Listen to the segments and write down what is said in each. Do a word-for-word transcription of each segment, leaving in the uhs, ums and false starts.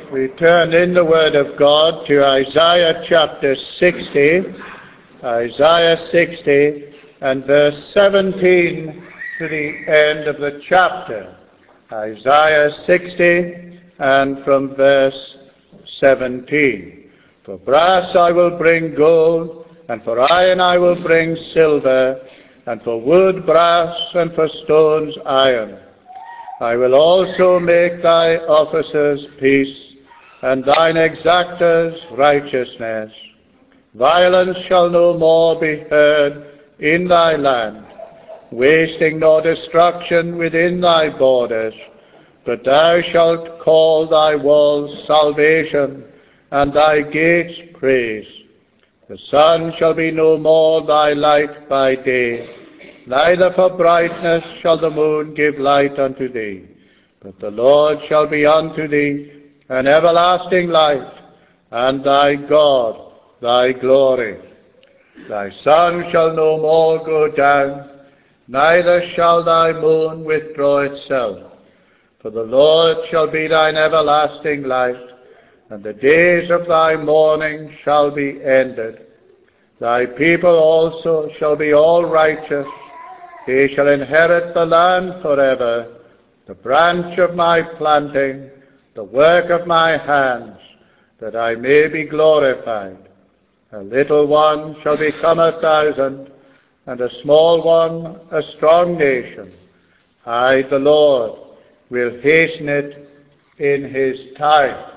We turn in the Word of God to Isaiah chapter sixty, Isaiah sixty, and verse seventeen to the end of the chapter. Isaiah sixty, and from verse seventeen. For brass I will bring gold, and for iron I will bring silver, and for wood brass, and for stones iron. I will also make thy officers peace, and thine exactors righteousness. Violence shall no more be heard in thy land, wasting nor destruction within thy borders. But thou shalt call thy walls salvation, and thy gates praise. The sun shall be no more thy light by day, neither for brightness shall the moon give light unto thee. But the Lord shall be unto thee an everlasting light, and thy God thy glory. Thy sun shall no more go down, neither shall thy moon withdraw itself. For the Lord shall be thine everlasting light, and the days of thy mourning shall be ended. Thy people also shall be all righteous. They shall inherit the land forever, the branch of my planting, the work of my hands, that I may be glorified. A little one shall become a thousand, and a small one a strong nation. I, the Lord, will hasten it in his time.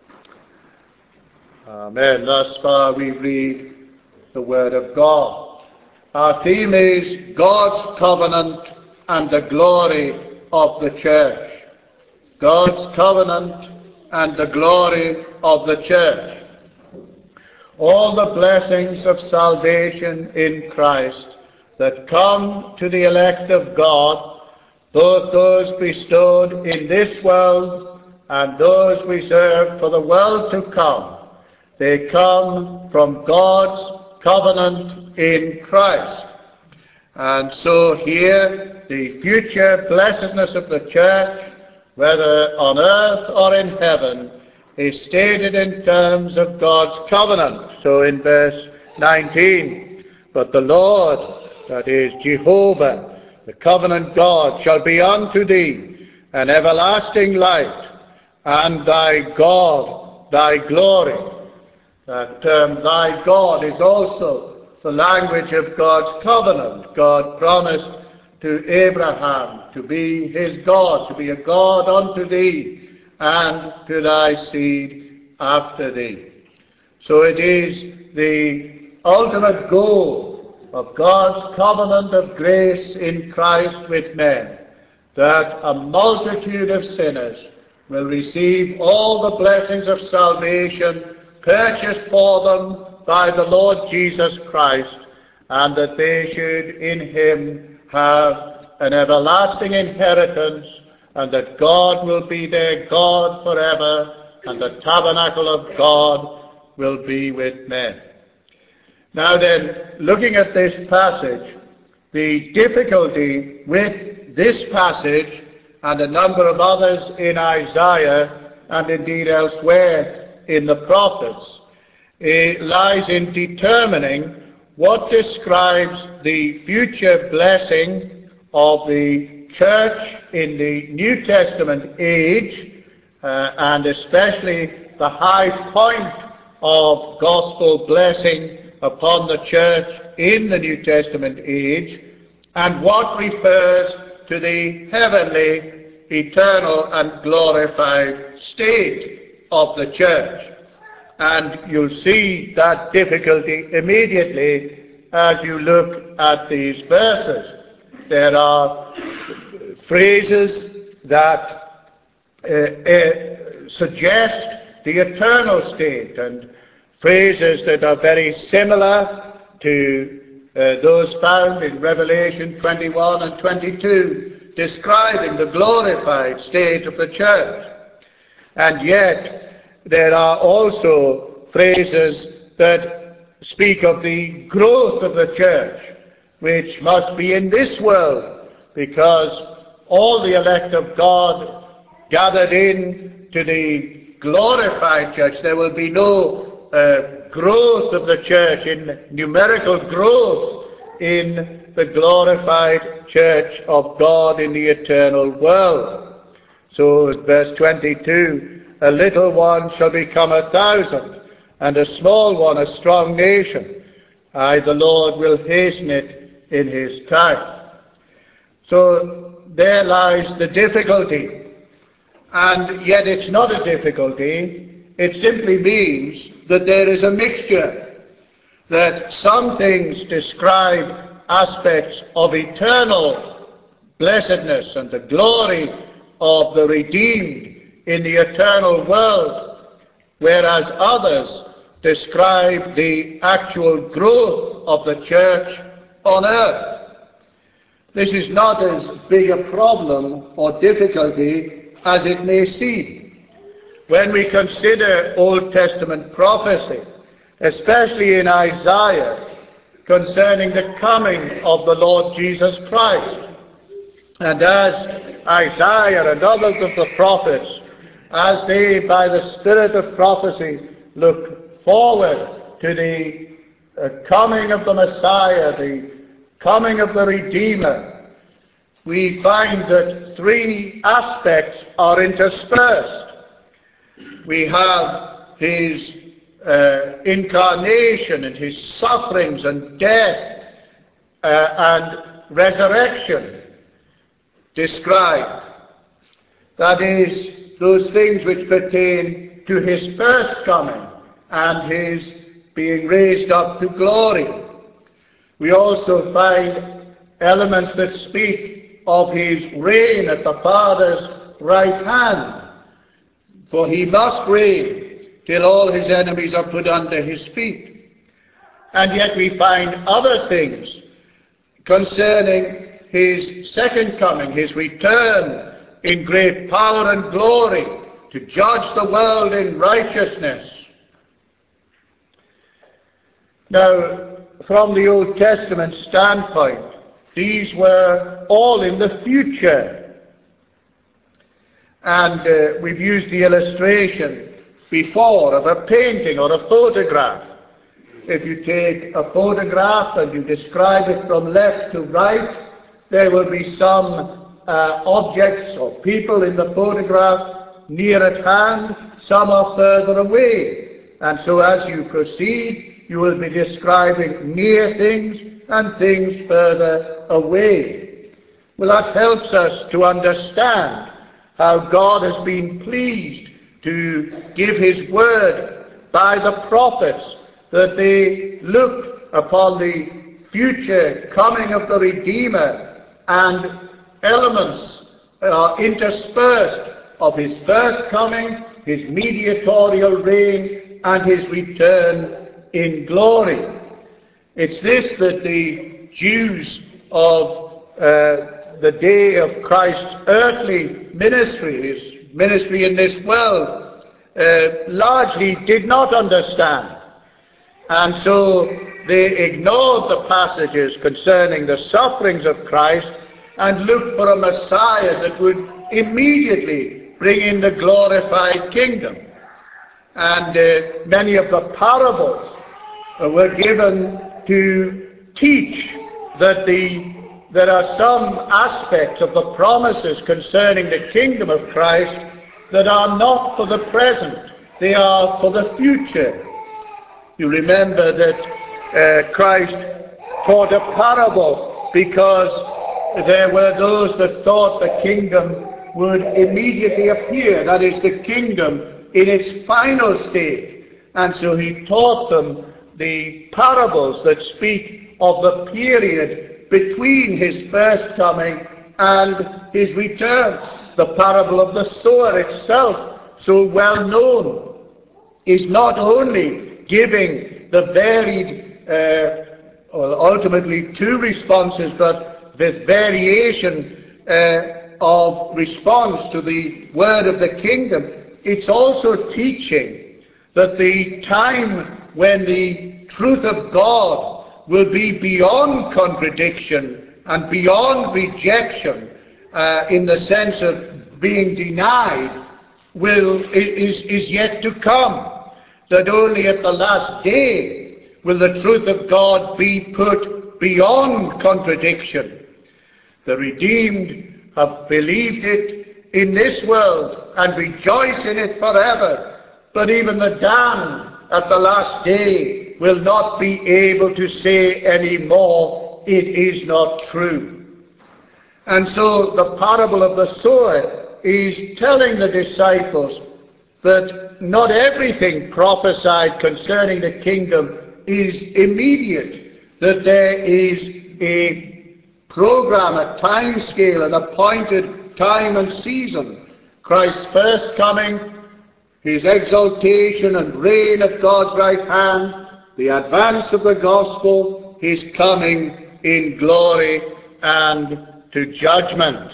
Amen. Thus far we read the Word of God. Our theme is God's covenant and the glory of the church. God's covenant and the glory of the church. All the blessings of salvation in Christ that come to the elect of God, both those bestowed in this world and those reserved for the world to come, they come from God's covenant in Christ. And so here, the future blessedness of the church, whether on earth or in heaven, is stated in terms of God's covenant. So in verse nineteen, but the Lord, that is Jehovah, the covenant God, shall be unto thee an everlasting light, and thy God thy glory. That term, thy God, is also the language of God's covenant. God promised to Abraham to be his God, to be a God unto thee, and to thy seed after thee. So it is the ultimate goal of God's covenant of grace in Christ with men, that a multitude of sinners will receive all the blessings of salvation purchased for them by the Lord Jesus Christ, and that they should in him have an everlasting inheritance, and that God will be their God forever, and the tabernacle of God will be with men. Now then, looking at this passage, the difficulty with this passage and a number of others in Isaiah and indeed elsewhere in the prophets, it lies in determining what describes the future blessing of the church in the New Testament age, uh, and especially the high point of gospel blessing upon the church in the New Testament age, and what refers to the heavenly, eternal, and glorified state of the church. And you'll see that difficulty immediately as you look at these verses. There are phrases that uh, uh, suggest the eternal state, and phrases that are very similar to uh, those found in Revelation twenty-one and twenty-two, describing the glorified state of the church. And yet, there are also phrases that speak of the growth of the church, which must be in this world, because all the elect of God gathered in to the glorified church. There will be no uh, growth of the church, in numerical growth in the glorified church of God in the eternal world. So verse twenty-two, a little one shall become a thousand, and a small one a strong nation. I, the Lord, will hasten it in his time. So there lies the difficulty. And yet it's not a difficulty. It simply means that there is a mixture, that some things describe aspects of eternal blessedness and the glory of the redeemed in the eternal world, whereas others describe the actual growth of the church on earth. This is not as big a problem or difficulty as it may seem. When we consider Old Testament prophecy, especially in Isaiah, concerning the coming of the Lord Jesus Christ, and as Isaiah and others of the prophets, as they, by the spirit of prophecy, look forward to the uh, coming of the Messiah, the coming of the Redeemer, we find that three aspects are interspersed. We have his uh, incarnation and his sufferings and death uh, and resurrection described. That is, those things which pertain to his first coming and his being raised up to glory. We also find elements that speak of his reign at the Father's right hand, for he must reign till all his enemies are put under his feet. And yet we find other things concerning his second coming, his return in great power and glory to judge the world in righteousness. Now, from the Old Testament standpoint, these were all in the future. And uh, we've used the illustration before of a painting or a photograph. If you take a photograph and you describe it from left to right, there will be some uh, objects or people in the photograph near at hand, some are further away. And so as you proceed, you will be describing near things and things further away. Well, that helps us to understand how God has been pleased to give his word by the prophets, that they look upon the future coming of the Redeemer, and elements are interspersed of his first coming, his mediatorial reign, and his return in glory. It's this that the Jews of uh, the day of Christ's earthly ministry, his ministry in this world, uh, largely did not understand. And so they ignored the passages concerning the sufferings of Christ and looked for a Messiah that would immediately bring in the glorified kingdom. And uh, many of the parables uh, were given to teach that the, there are some aspects of the promises concerning the kingdom of Christ that are not for the present, they are for the future. You remember that uh, Christ taught a parable because there were those that thought the kingdom would immediately appear, that is, the kingdom in its final state. And so he taught them the parables that speak of the period between his first coming and his return. The parable of the sower itself, so well known, is not only giving the varied, uh, or ultimately two responses, but with variation uh, of response to the word of the kingdom. It's also teaching that the time when the truth of God will be beyond contradiction and beyond rejection, uh, in the sense of being denied, will is, is yet to come, that only at the last day will the truth of God be put beyond contradiction. The redeemed have believed it in this world and rejoice in it forever, but even the damned at the last day will not be able to say any more, it is not true. And so the parable of the sower is telling the disciples that not everything prophesied concerning the kingdom is immediate, that there is a program, a time scale, an appointed time and season. Christ's first coming, his exaltation and reign at God's right hand, the advance of the gospel, his coming in glory and to judgment.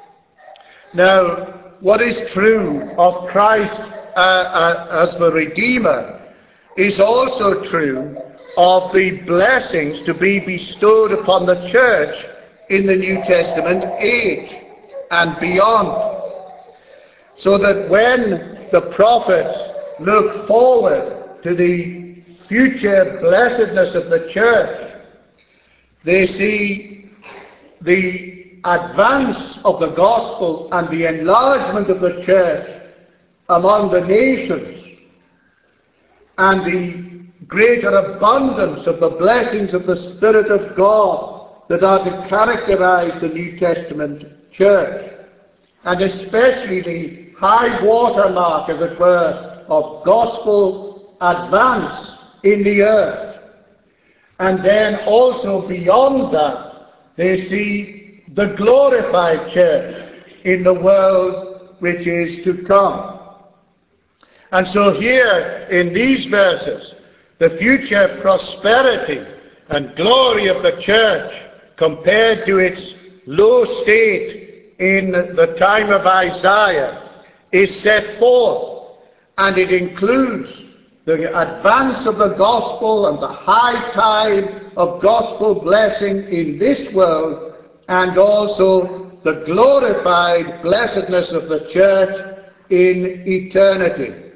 Now, what is true of Christ uh, uh, as the Redeemer is also true of the blessings to be bestowed upon the church in the New Testament age and beyond. So that when the prophets look forward to the future blessedness of the church, they see the advance of the gospel and the enlargement of the church among the nations, and the greater abundance of the blessings of the Spirit of God that are to characterize the New Testament church, and especially the high water mark, as it were, of gospel advance in the earth. And then also beyond that, they see the glorified church in the world which is to come. And so here in these verses, the future prosperity and glory of the church compared to its low state in the time of Isaiah is set forth, and it includes the advance of the gospel and the high tide of gospel blessing in this world, and also the glorified blessedness of the church in eternity.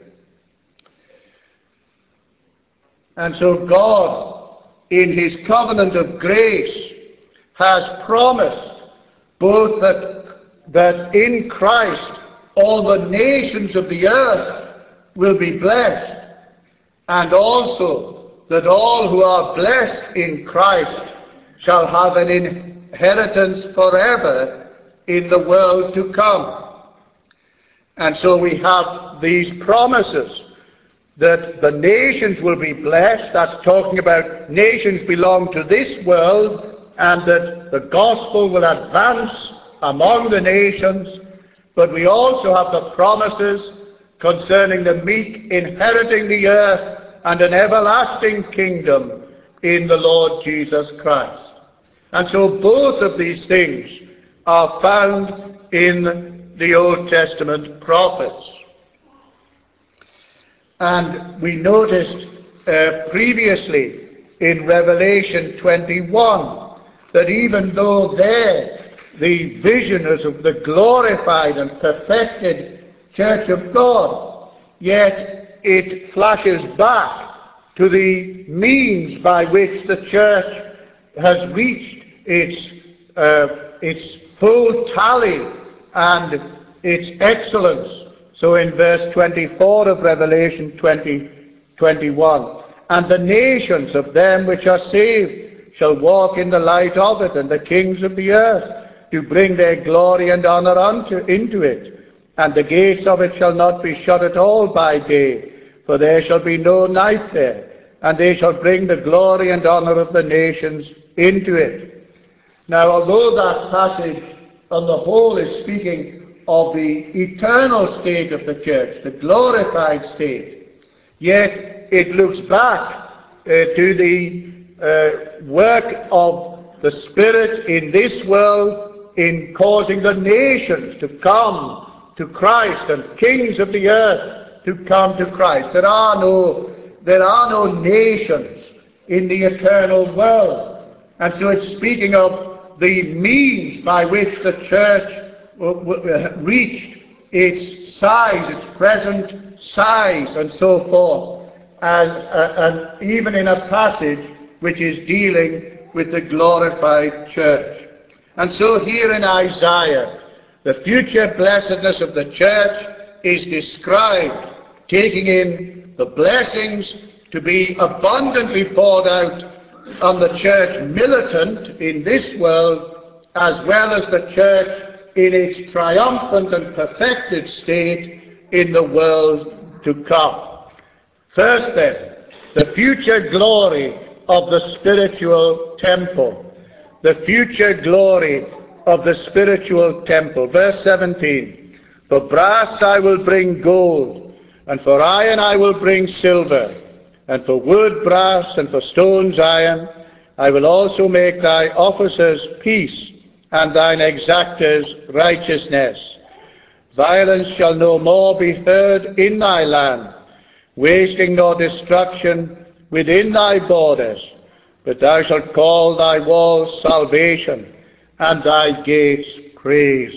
And so God, in his covenant of grace, has promised both that, that in Christ all the nations of the earth will be blessed, and also that all who are blessed in Christ shall have an inheritance forever in the world to come. And so we have these promises that the nations will be blessed. That's talking about nations belong to this world, and that the gospel will advance among the nations. But we also have the promises concerning the meek inheriting the earth and an everlasting kingdom in the Lord Jesus Christ. And so both of these things are found in the Old Testament prophets. And we noticed uh, previously in Revelation twenty-one that even though there the vision is of the glorified and perfected church of God, yet it flashes back to the means by which the church has reached its uh, its full tally and its excellence. So in verse twenty-four of Revelation twenty, twenty-one, and the nations of them which are saved shall walk in the light of it, and the kings of the earth do bring their glory and honour unto into it. And the gates of it shall not be shut at all by day, for there shall be no night there. And they shall bring the glory and honour of the nations into it. Now, although that passage on the whole is speaking of the eternal state of the church, the glorified state, yet it looks back uh, to the uh, work of the Spirit in this world in causing the nations to come to Christ, and kings of the earth to come to Christ. There are no, there are no nations in the eternal world. And so it's speaking of the means by which the church reached its size, its present size, and so forth, and, uh, and even in a passage which is dealing with the glorified church. And so here in Isaiah, the future blessedness of the church is described, taking in the blessings to be abundantly poured out on the church militant in this world, as well as the church in its triumphant and perfected state in the world to come. First then, the future glory of the spiritual temple. The future glory of the spiritual temple. Verse seventeen. For brass I will bring gold, and for iron I will bring silver, and for wood brass, and for stones iron. I will also make thy officers peace, and thine exactors righteousness. Violence shall no more be heard in thy land, wasting nor destruction within thy borders. But thou shalt call thy walls salvation, and thy gates praise.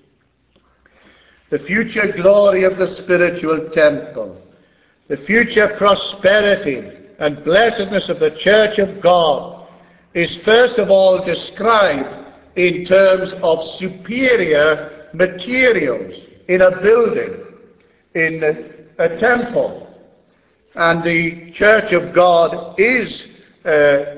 The future glory of the spiritual temple, the future prosperity and blessedness of the church of God, is first of all described in terms of superior materials in a building, in a, a temple. And the church of God is uh,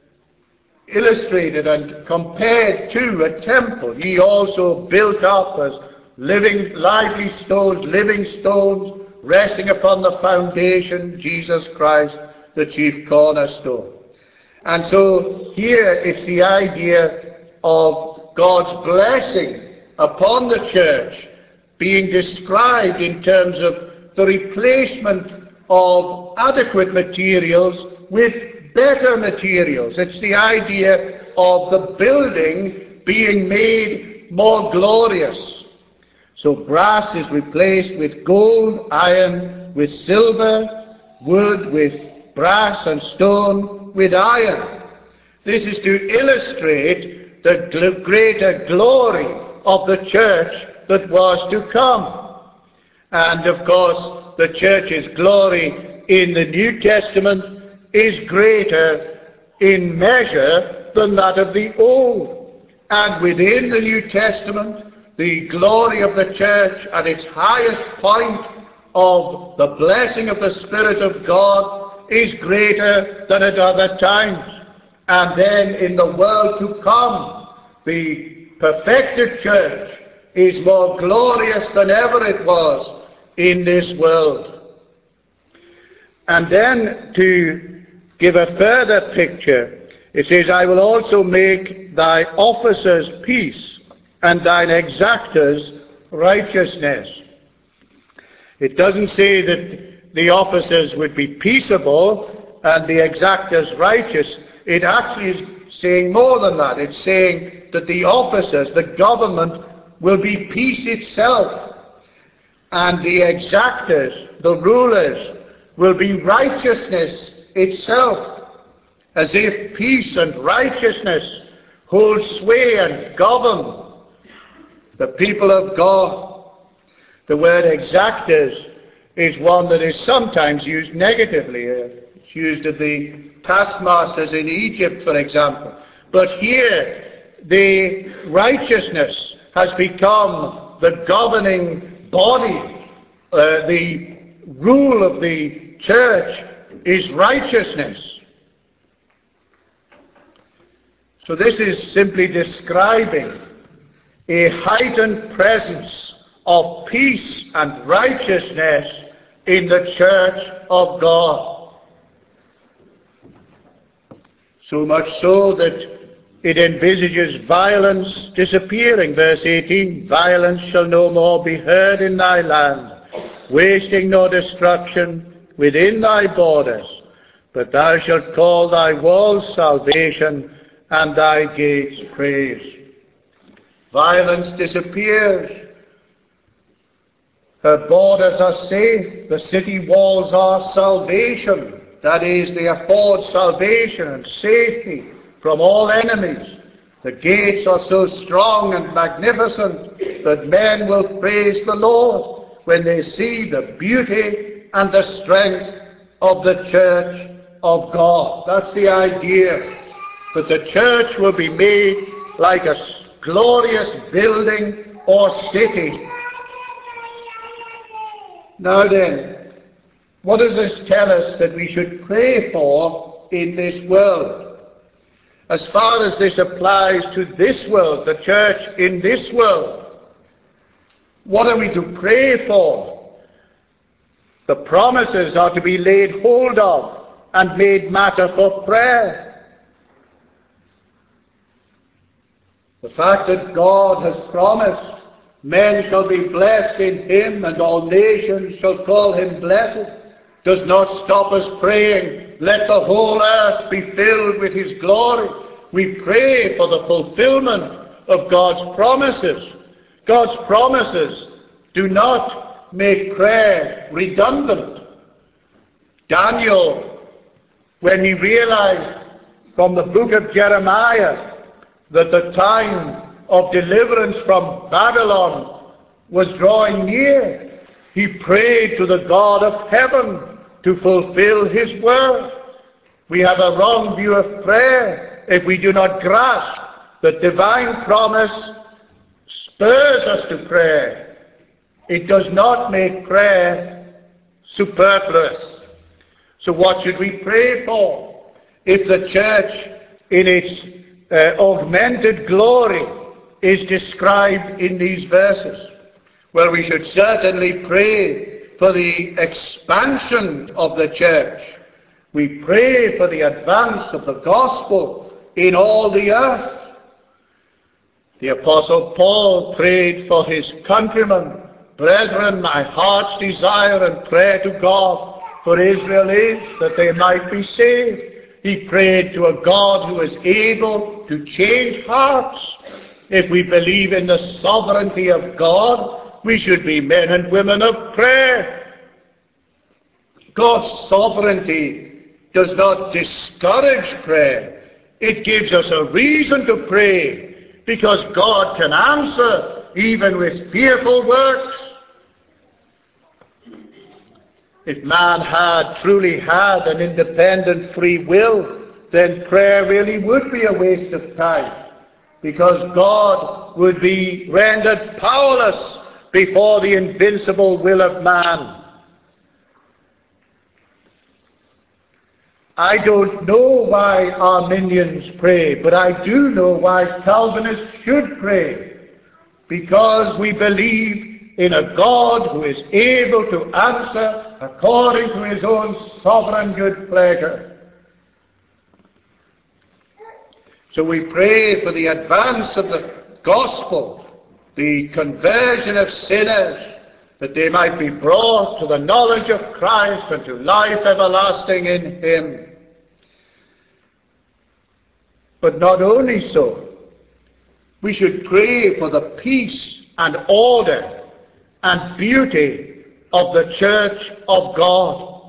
illustrated and compared to a temple. Ye also built up as living, lively stones, living stones, resting upon the foundation, Jesus Christ, the chief cornerstone. And so here it's the idea of God's blessing upon the church being described in terms of the replacement of adequate materials with better materials. It's the idea of the building being made more glorious. So brass is replaced with gold, iron with silver, wood with brass, and stone with iron. This is to illustrate the gl- greater glory of the church that was to come. And of course, the church's glory in the New Testament is greater in measure than that of the Old. And within the New Testament, the glory of the church at its highest point of the blessing of the Spirit of God is greater than at other times. And then in the world to come, the perfected church is more glorious than ever it was in this world. And then to give a further picture, it says, I will also make thy officers peace, and thine exactors righteousness. It doesn't say that the officers would be peaceable and the exactors righteous. It actually is saying more than that. It's saying that the officers, the government, will be peace itself, and the exactors, the rulers, will be righteousness itself, as if peace and righteousness hold sway and govern the people of God. The word exactors is one that is sometimes used negatively. It's used of the taskmasters in Egypt, for example. But here, the righteousness has become the governing body. Uh, the rule of the church is righteousness. So this is simply describing a heightened presence of peace and righteousness in the church of God. So much so that it envisages violence disappearing. Verse eighteen, violence shall no more be heard in thy land, wasting nor destruction within thy borders. But thou shalt call thy walls salvation, and thy gates praise. Violence disappears. Her borders are safe. The city walls are salvation. That is, they afford salvation and safety from all enemies. The gates are so strong and magnificent that men will praise the Lord when they see the beauty and the strength of the church of God. That's the idea, that the church will be made like a glorious building or city. Now then, what does this tell us that we should pray for in this world? As far as this applies to this world, the church in this world, what are we to pray for? The promises are to be laid hold of and made matter for prayer. The fact that God has promised men shall be blessed in him and all nations shall call him blessed does not stop us praying, let the whole earth be filled with his glory. We pray for the fulfillment of God's promises. God's promises do not make prayer redundant. Daniel, when he realized from the book of Jeremiah that the time of deliverance from Babylon was drawing near, he prayed to the God of heaven to fulfill his word. We have a wrong view of prayer if we do not grasp that divine promise spurs us to prayer. It does not make prayer superfluous. So what should we pray for? If the church in its uh, augmented glory is described in these verses, well, we should certainly pray for the expansion of the church. We pray for the advance of the gospel in all the earth. The Apostle Paul prayed for his countrymen. Brethren, my heart's desire and prayer to God for Israel is that they might be saved. He prayed to a God who is able to change hearts. If we believe in the sovereignty of God, we should be men and women of prayer. God's sovereignty does not discourage prayer. It gives us a reason to pray, because God can answer even with fearful works. If man had truly had an independent free will, then prayer really would be a waste of time, because God would be rendered powerless before the invincible will of man. I don't know why Arminians pray, but I do know why Calvinists should pray, because we believe in a God who is able to answer according to his own sovereign good pleasure. So we pray for the advance of the gospel, the conversion of sinners, that they might be brought to the knowledge of Christ and to life everlasting in him. But not only so, we should pray for the peace and order and beauty of the church of God.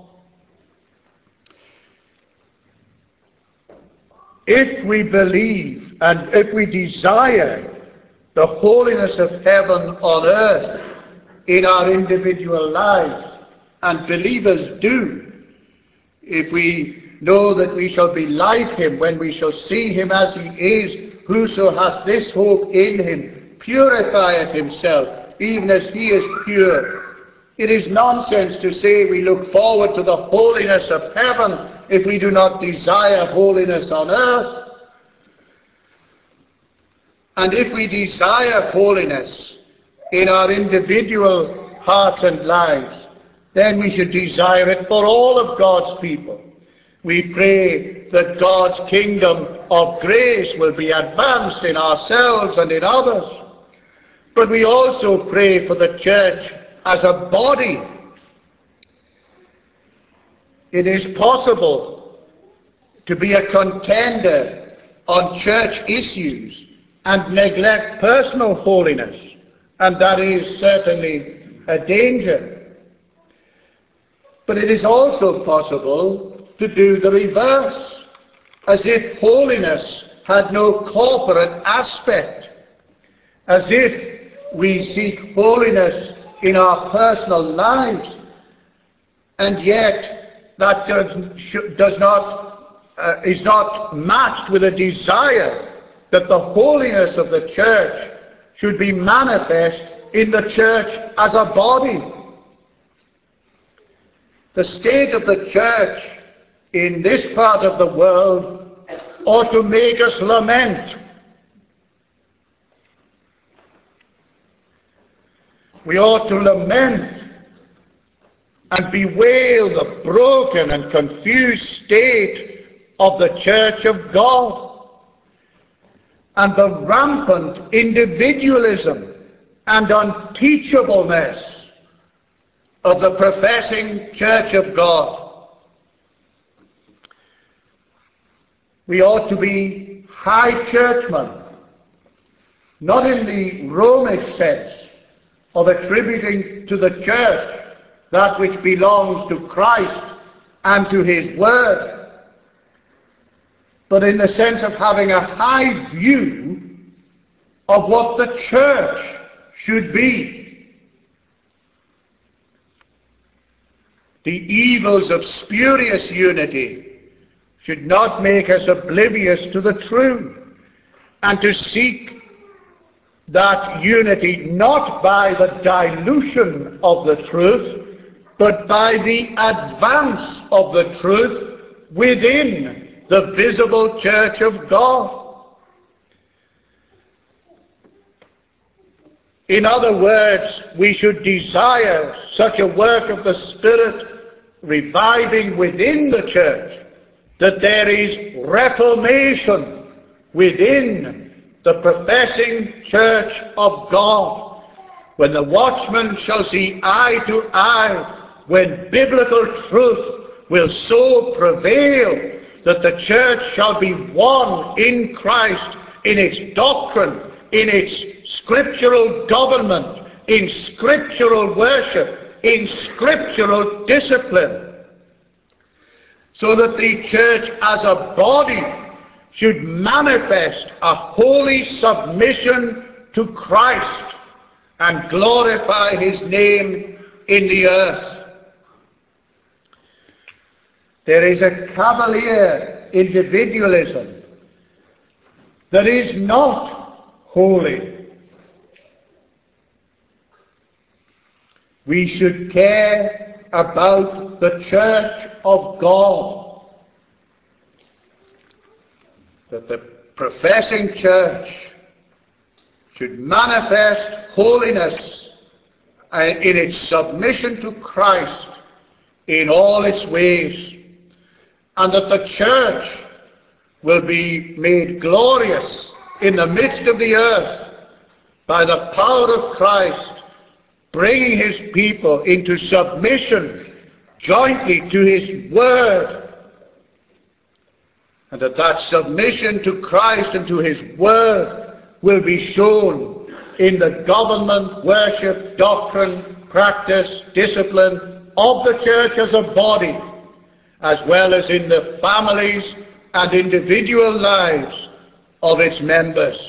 If we believe and if we desire the holiness of heaven on earth in our individual lives, and believers do, if we know that we shall be like him when we shall see him as he is, whoso hath this hope in him purifieth himself, even as he is pure. It is nonsense to say we look forward to the holiness of heaven if we do not desire holiness on earth. And if we desire holiness in our individual hearts and lives, then we should desire it for all of God's people. We pray that God's kingdom of grace will be advanced in ourselves and in others. But we also pray for the church as a body. It is possible to be a contender on church issues and neglect personal holiness, and that is certainly a danger. But it is also possible to do the reverse, as if holiness had no corporate aspect, as if we seek holiness in our personal lives, and yet that does, does not, uh, is not matched with a desire that the holiness of the church should be manifest in the church as a body. The state of the church in this part of the world ought to make us lament. We ought to lament and bewail the broken and confused state of the church of God and the rampant individualism and unteachableness of the professing church of God. We ought to be high churchmen, not in the Romish sense of attributing to the church that which belongs to Christ and to his word, but in the sense of having a high view of what the church should be. The evils of spurious unity should not make us oblivious to the truth, and to seek that unity not by the dilution of the truth, but by the advance of the truth within the visible church of God. In other words, we should desire such a work of the Spirit reviving within the church, that there is reformation within the professing church of God, when the watchman shall see eye to eye, when biblical truth will so prevail that the church shall be one in Christ, in its doctrine, in its scriptural government, in scriptural worship, in scriptural discipline, so that the church as a body should manifest a holy submission to Christ and glorify his name in the earth. There is a cavalier individualism that is not holy. We should care about the church of God, that the professing church should manifest holiness in its submission to Christ in all its ways, and that the church will be made glorious in the midst of the earth by the power of Christ, bringing his people into submission jointly to his word, and that that submission to Christ and to his word will be shown in the government, worship, doctrine, practice, discipline of the church as a body, as well as in the families and individual lives of its members.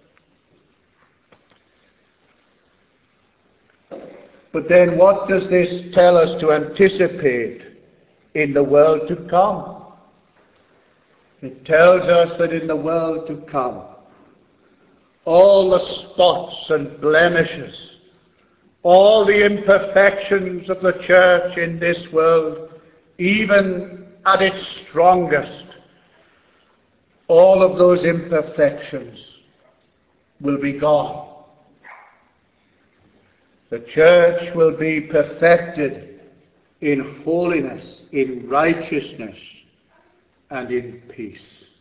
But then what does this tell us to anticipate in the world to come? It tells us that in the world to come, all the spots and blemishes, all the imperfections of the church in this world, even at its strongest, all of those imperfections will be gone. The church will be perfected in holiness, in righteousness, and in peace.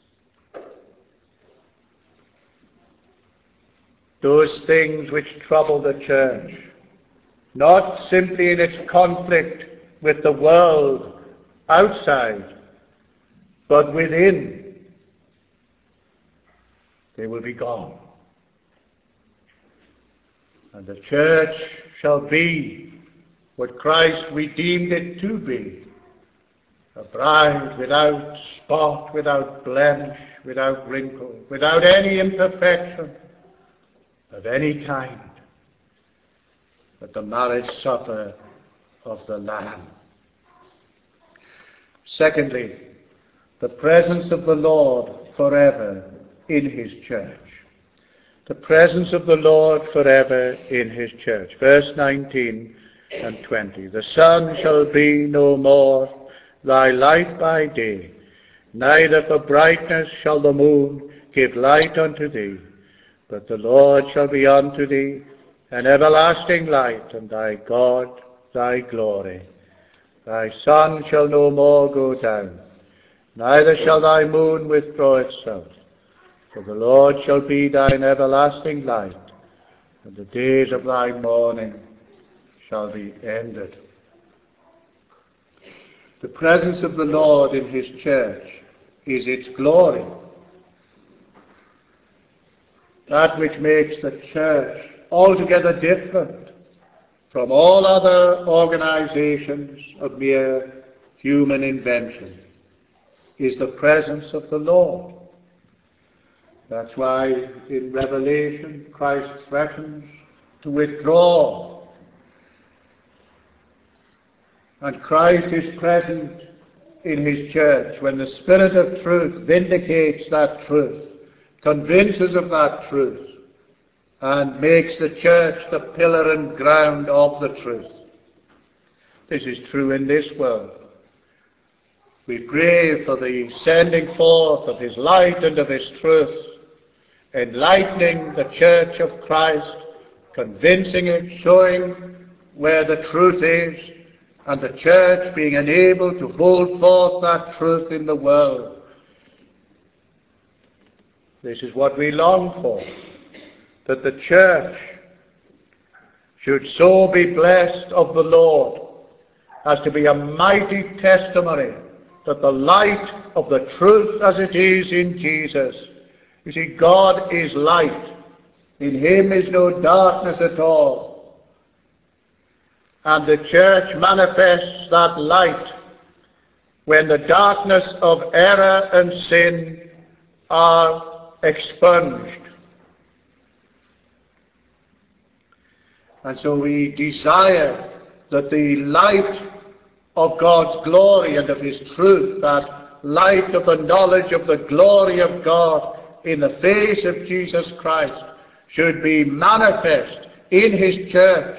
Those things which trouble the church, not simply in its conflict with the world outside, but within, they will be gone. And the church shall be what Christ redeemed it to be, a bride without spot, without blemish, without wrinkle, without any imperfection of any kind. at the marriage supper of the Lamb. Secondly, the presence of the Lord forever in his church. The presence of the Lord forever in his church. Verse nineteen and twenty. The sun shall be no more thy light by day, neither for brightness shall the moon give light unto thee, but the Lord shall be unto thee an everlasting light, and thy God thy glory. Thy sun shall no more go down, neither shall thy moon withdraw itself. For the Lord shall be thine everlasting light, and the days of thy mourning shall be ended. The presence of the Lord in his church is its glory. That which makes the church altogether different from all other organizations of mere human invention is the presence of the Lord. That's why in Revelation Christ threatens to withdraw. And Christ is present in his church when the Spirit of truth vindicates that truth, convinces of that truth, and makes the church the pillar and ground of the truth. This is true in this world. We pray for the sending forth of his light and of his truth, enlightening the church of Christ, convincing it, showing where the truth is, and the church being enabled to hold forth that truth in the world. This is what we long for, that the church should so be blessed of the Lord as to be a mighty testimony that the light of the truth as it is in Jesus. You see, God is light. In him is no darkness at all. And the church manifests that light when the darkness of error and sin are expunged. And so we desire that the light of God's glory and of his truth, that light of the knowledge of the glory of God in the face of Jesus Christ, should be manifest in his church.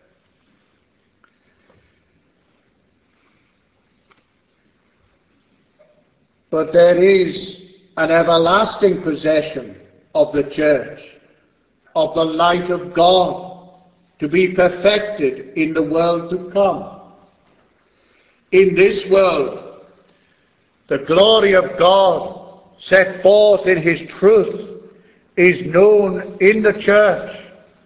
But there is an everlasting possession of the church, of the light of God, to be perfected in the world to come. In this world, the glory of God set forth in his truth is known in the church,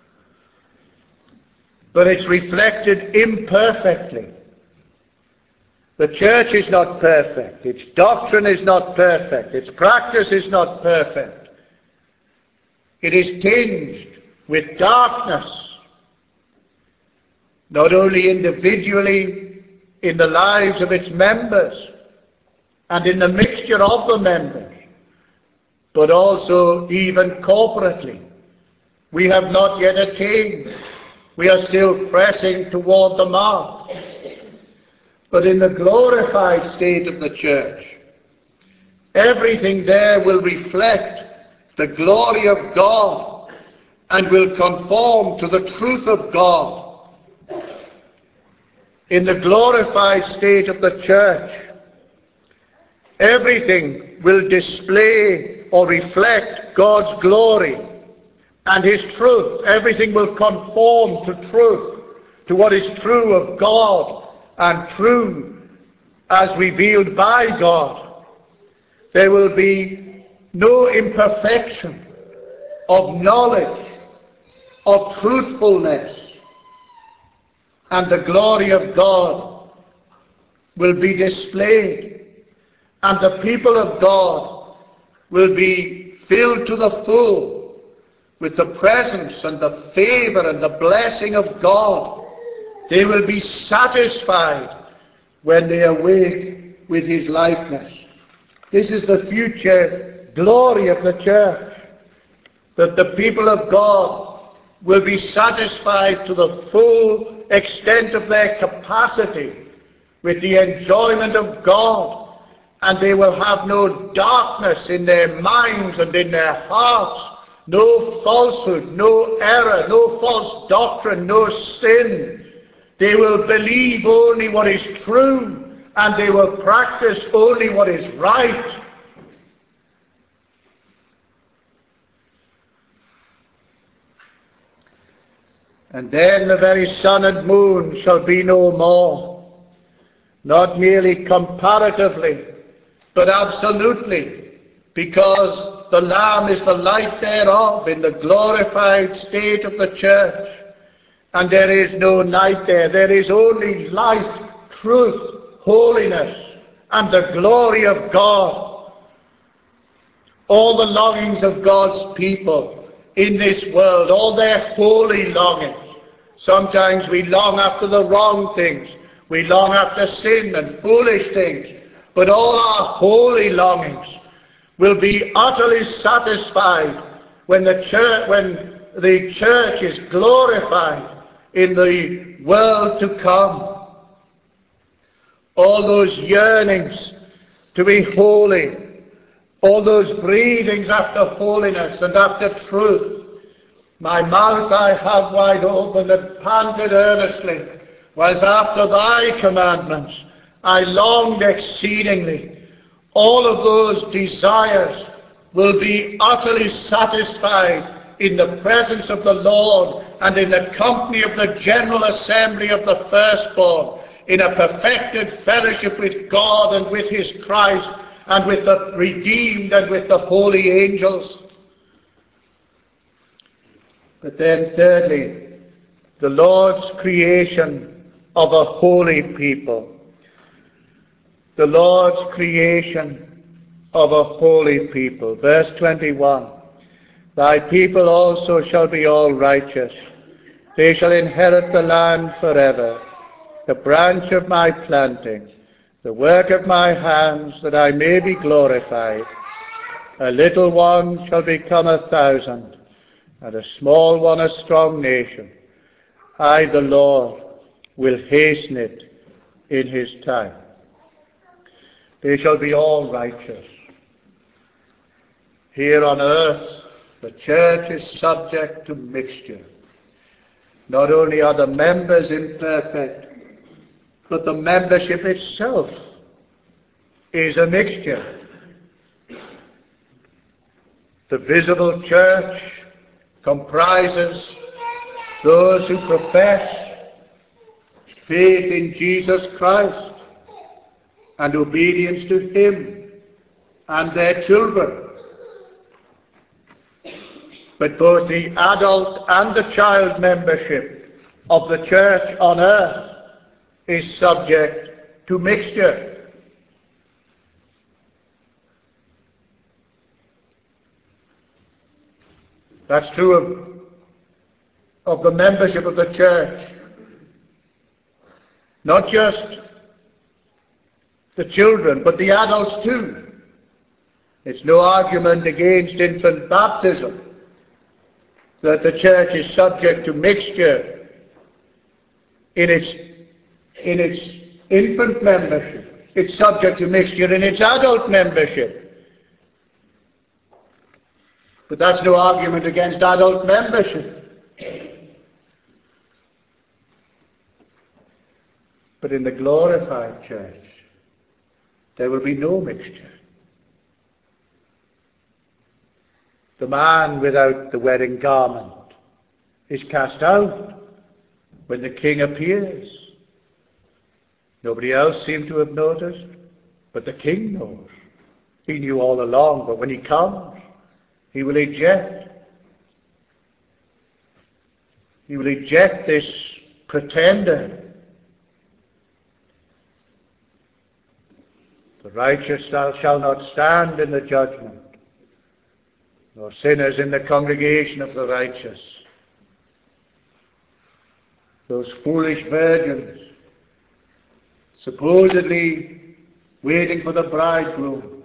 but it's reflected imperfectly. The church is not perfect. Its doctrine is not perfect. Its practice is not perfect. It is tinged with darkness, not only individually in the lives of its members and in the mixture of the members, but also even corporately. We have not yet attained. We are still pressing toward the mark. But in the glorified state of the church, everything there will reflect the glory of God and will conform to the truth of God. In the glorified state of the church, everything will display or reflect God's glory and his truth. Everything will conform to truth, to what is true of God and true as revealed by God. There will be no imperfection of knowledge, of truthfulness, and the glory of God will be displayed, and the people of God will be filled to the full with the presence and the favor and the blessing of God. They will be satisfied when they awake with his likeness. This is the future glory of the church, that the people of God will be satisfied to the full extent of their capacity with the enjoyment of God, and they will have no darkness in their minds and in their hearts, no falsehood, no error, no false doctrine, no sin. They will believe only what is true, and they will practice only what is right. And then the very sun and moon shall be no more, not merely comparatively, but absolutely, because the Lamb is the light thereof in the glorified state of the church. And there is no night there. There is only light, truth, holiness, and the glory of God. All the longings of God's people in this world, all their holy longings. Sometimes we long after the wrong things. We long after sin and foolish things. But all our holy longings will be utterly satisfied when the church, when the church is glorified in the world to come. All those yearnings to be holy, all those breathings after holiness and after truth. My mouth I have wide open and panted earnestly, whilst after thy commandments I longed exceedingly. All of those desires will be utterly satisfied in the presence of the Lord and in the company of the general assembly of the firstborn, in a perfected fellowship with God and with his Christ and with the redeemed and with the holy angels. But then thirdly, the Lord's creation of a holy people. The Lord's creation of a holy people. Verse twenty-one. Thy people also shall be all righteous. They shall inherit the land forever. The branch of my planting, the work of my hands, that I may be glorified. A little one shall become a thousand, and a small one a strong nation. I, the Lord, will hasten it in his time. They shall be all righteous. Here on earth, the church is subject to mixture. Not only are the members imperfect, but the membership itself is a mixture. The visible church comprises those who profess faith in Jesus Christ and obedience to him and their children. But both the adult and the child membership of the church on earth is subject to mixture. That's true of, of the membership of the church. Not just the children, but the adults too. It's no argument against infant baptism that the church is subject to mixture in its in its infant membership. It's subject to mixture in its adult membership. But that's no argument against adult membership. But in the glorified church, there will be no mixture. The man without the wedding garment is cast out when the King appears. Nobody else seemed to have noticed, but the King knows. He knew all along, but when he comes, he will eject. He will eject this pretender. The righteous shall not stand in the judgment, nor sinners in the congregation of the righteous. Those foolish virgins, supposedly waiting for the bridegroom,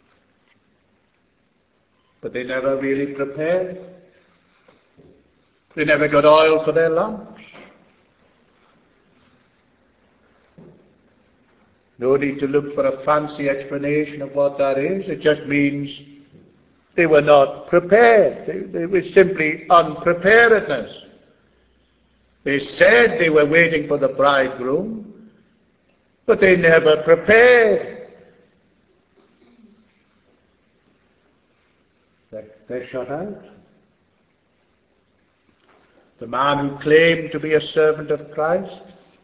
but they never really prepared. They never got oil for their lamps. No need to look for a fancy explanation of what that is. It just means they were not prepared. They, they were simply unpreparedness. They said they were waiting for the bridegroom, but they never prepared. They're, they're shut out. The man who claimed to be a servant of Christ,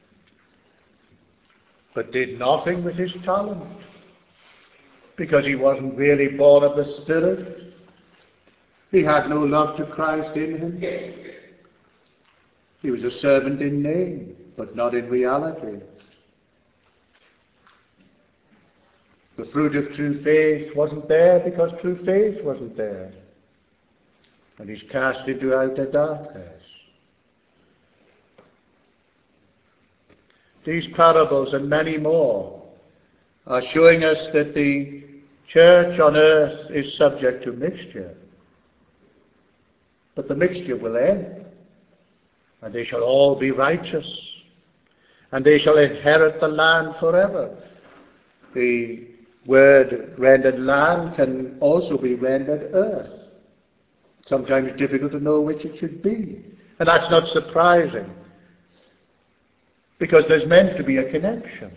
but did nothing with his talent, because he wasn't really born of the Spirit. He had no love to Christ in him. He was a servant in name, but not in reality. The fruit of true faith wasn't there because true faith wasn't there. And he's cast into outer darkness. These parables and many more are showing us that the church on earth is subject to mixture. But the mixture will end, and they shall all be righteous, and they shall inherit the land forever. The word rendered land can also be rendered earth. Sometimes it's difficult to know which it should be. And that's not surprising, because there's meant to be a connection.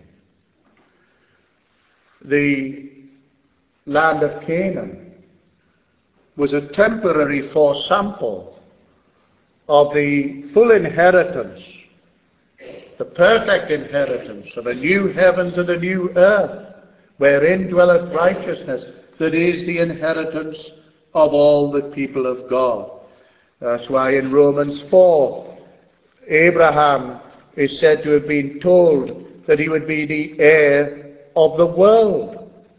The land of Canaan was a temporary foresample of the full inheritance, the perfect inheritance of a new heavens and a new earth, wherein dwelleth righteousness, that is the inheritance of all the people of God. That's why in Romans four, Abraham is said to have been told that he would be the heir of the world.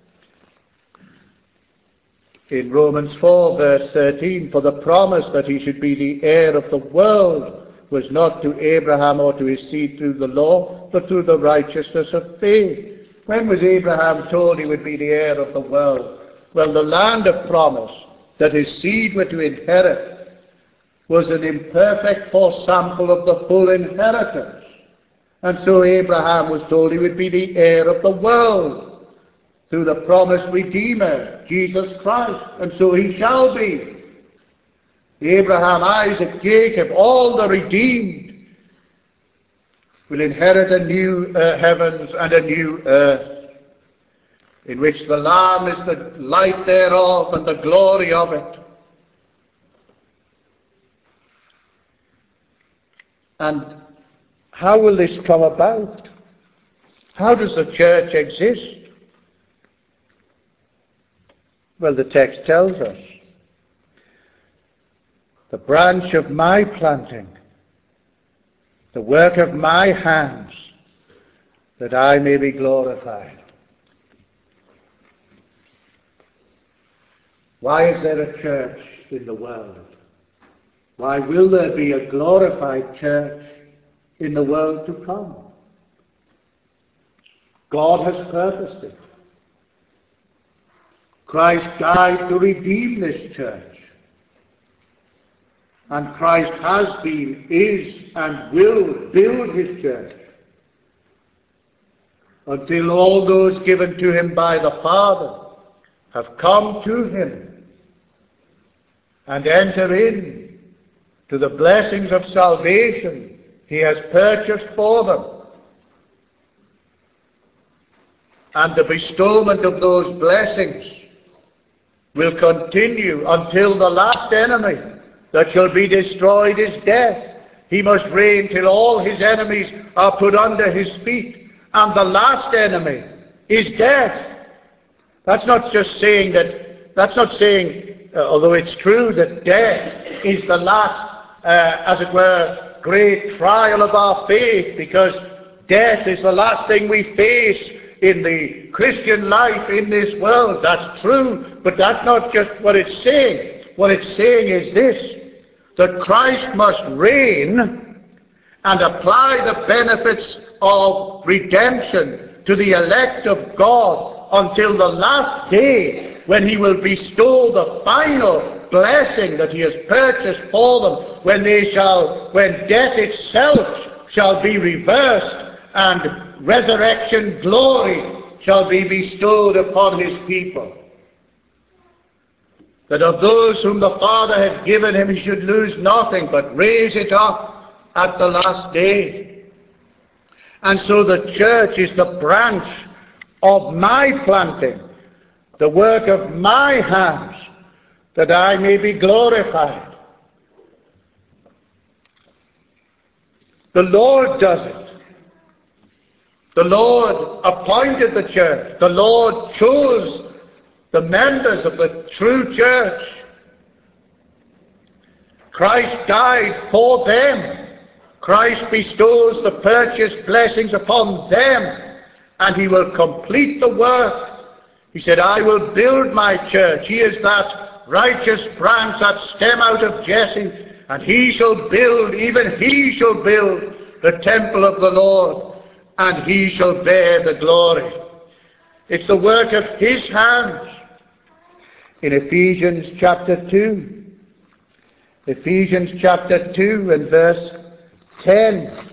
In Romans four, verse thirteen, for the promise that he should be the heir of the world was not to Abraham or to his seed through the law, but through the righteousness of faith. When was Abraham told he would be the heir of the world? Well, the land of promise that his seed were to inherit was an imperfect foresample of the full inheritance. And so Abraham was told he would be the heir of the world through the promised Redeemer, Jesus Christ. And so he shall be. Abraham, Isaac, Jacob, all the redeemed will inherit a new uh, heavens and a new earth, in which the Lamb is the light thereof and the glory of it. And how will this come about? How does the church exist? Well, the text tells us, the branch of my planting, the work of my hands, that I may be glorified. Why is there a church in the world? Why will there be a glorified church in the world to come? God has purposed it. Christ died to redeem this church. And Christ has been, is, and will build his church until all those given to him by the Father have come to him and enter in to the blessings of salvation he has purchased for them. And the bestowment of those blessings will continue until the last enemy that shall be destroyed is death. He must reign till all his enemies are put under his feet. And the last enemy is death. That's not just saying that, that's not saying, uh, although it's true that death is the last, uh, as it were, great trial of our faith, because death is the last thing we face in the Christian life in this world. That's true, but that's not just what it's saying. What it's saying is this, that Christ must reign and apply the benefits of redemption to the elect of God until the last day, when he will bestow the final blessing that he has purchased for them, when they shall, when death itself shall be reversed and resurrection glory shall be bestowed upon his people. That of those whom the Father had given him, he should lose nothing, but raise it up at the last day. And so the church is the branch of my planting, the work of my hands, that I may be glorified. The Lord does it. The Lord appointed the church. The Lord chose the members of the true church. Christ died for them. Christ bestows the purchased blessings upon them, and he will complete the work. He said, I will build my church. He is that righteous branch, that stem out of Jesse, and he shall build, even he shall build the temple of the Lord, and he shall bear the glory. It's the work of his hands. In Ephesians chapter two, Ephesians chapter two and verse ten,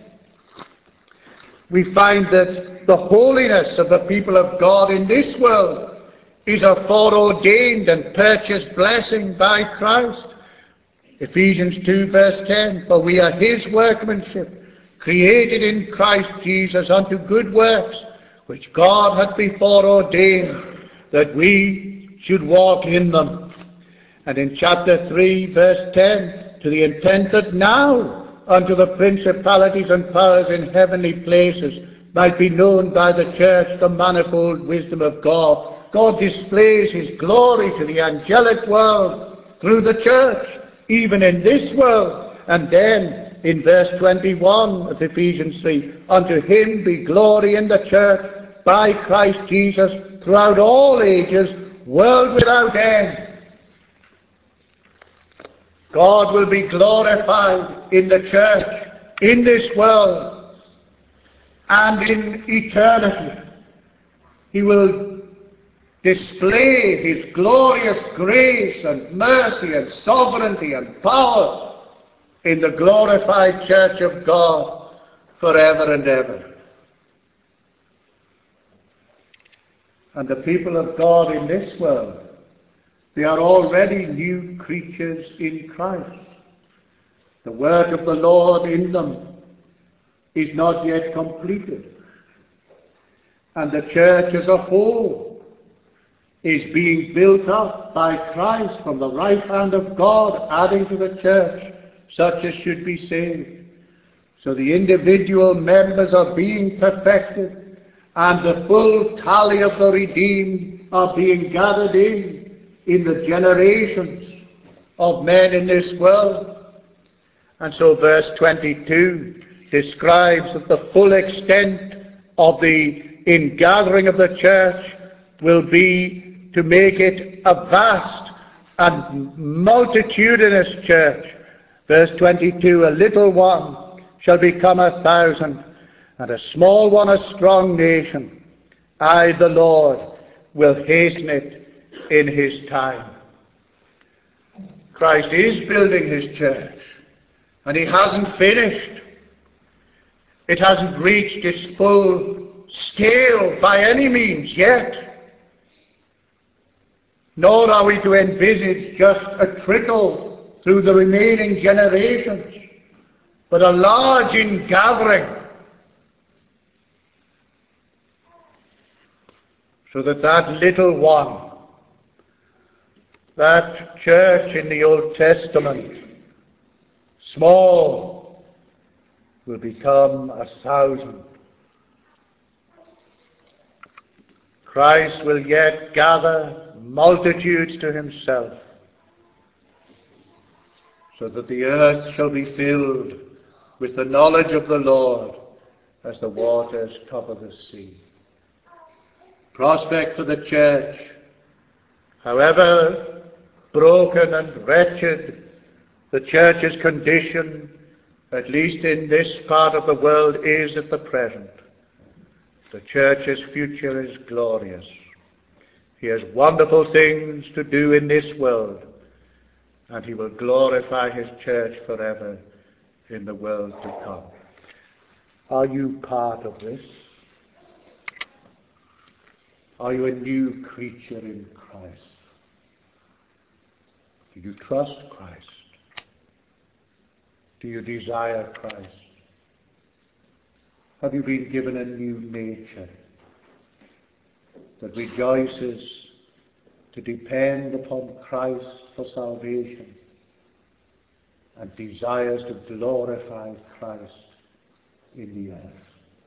we find that the holiness of the people of God in this world is a foreordained and purchased blessing by Christ. Ephesians two verse ten, for we are his workmanship, created in Christ Jesus unto good works, which God hath before ordained that we should walk in them. And in chapter three verse ten, to the intent that now unto the principalities and powers in heavenly places might be known by the church the manifold wisdom of God. God displays his glory to the angelic world through the church, even in this world. And then in verse twenty-one of Ephesians three, unto him be glory in the church by Christ Jesus throughout all ages, world without end. God will be glorified in the church, in this world, and in eternity. He will display his glorious grace and mercy and sovereignty and power in the glorified church of God forever and ever. And the people of God in this world, they are already new creatures in Christ. The work of the Lord in them is not yet completed. And the church as a whole is being built up by Christ from the right hand of God, adding to the church such as should be saved. So the individual members are being perfected, and the full tally of the redeemed are being gathered in in the generations of men in this world. And so verse twenty-two describes that the full extent of the ingathering of the church will be to make it a vast and multitudinous church. Verse twenty-two, a little one shall become a thousand, and a small one a strong nation. I, the Lord, will hasten it in his time. Christ is building his church, and he hasn't finished. It hasn't reached its full scale by any means yet. Nor are we to envisage just a trickle through the remaining generations, but a large ingathering, so that that little one, that church in the Old Testament, small, will become a thousand. Christ will yet gather multitudes to himself, so that the earth shall be filled with the knowledge of the Lord as the waters cover the sea. Prospect for the church, however broken and wretched the church's condition, at least in this part of the world, is at the present, the church's future is glorious. He has wonderful things to do in this world, and he will glorify his church forever in the world to come. Are you part of this? Are you a new creature in Christ? Do you trust Christ? Do you desire Christ? Have you been given a new nature that rejoices to depend upon Christ for salvation and desires to glorify Christ in the earth?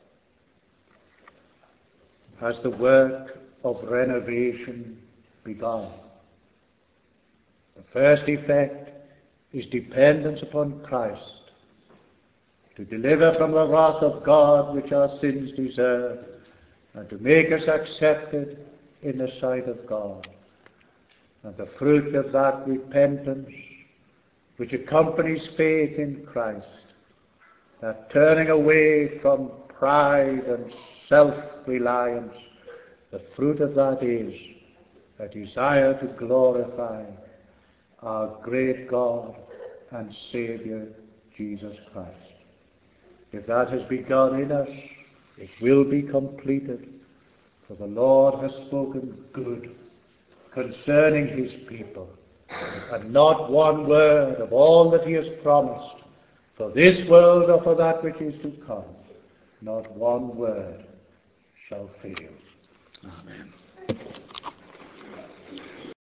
Has the work of renovation begun? The first effect is dependence upon Christ to deliver from the wrath of God which our sins deserve, and to make us accepted in the sight of God. And the fruit of that repentance which accompanies faith in Christ, that turning away from pride and self-reliance, the fruit of that is a desire to glorify our great God and Saviour, Jesus Christ. If that has begun in us, it will be completed, for the Lord has spoken good concerning his people, and not one word of all that he has promised for this world or for that which is to come, not one word shall fail. Amen.